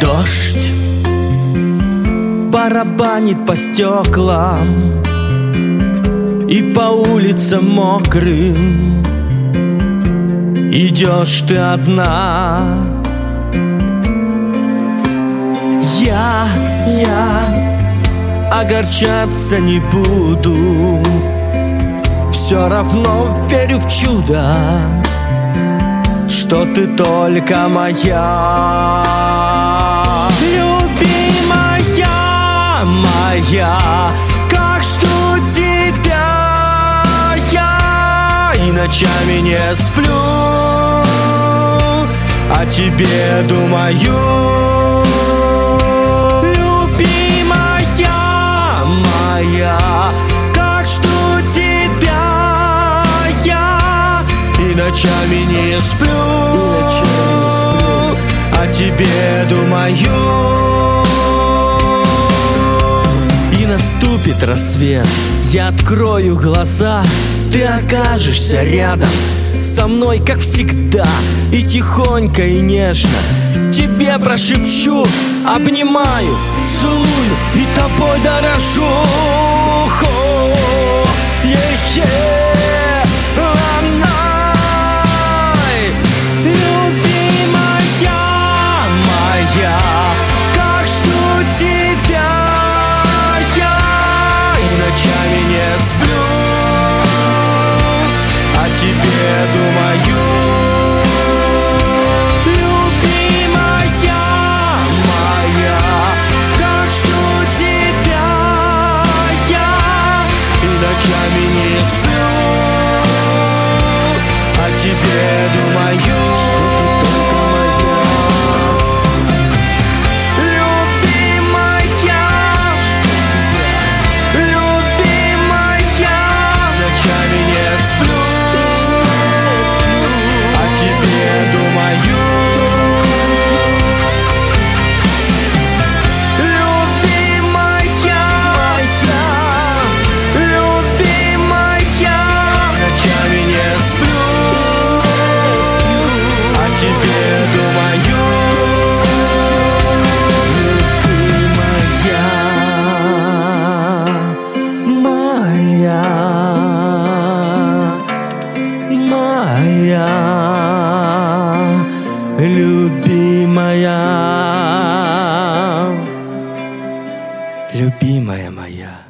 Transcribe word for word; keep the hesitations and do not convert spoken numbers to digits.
Дождь барабанит по стеклам, и по улицам мокрым идешь ты одна. Я, я огорчаться не буду, все равно верю в чудо, что ты только моя. Любимая моя, как жду тебя я, и ночами не сплю, о тебе думаю. Любимая моя, как жду тебя я, и ночами не сплю, о тебе думаю. И наступит рассвет, я открою глаза, ты окажешься рядом со мной, как всегда, и тихонько и нежно тебе прошепчу, обнимаю, целую и тобой дорожу. О, е-е, ай, любимая моя, как жду тебя я, и ночами не сплю, о тебе думаю. Ночами не сплю, о тебе думаю. Любимая, любимая, ночами не сплю, о тебе думаю. Моя любимая, любимая моя.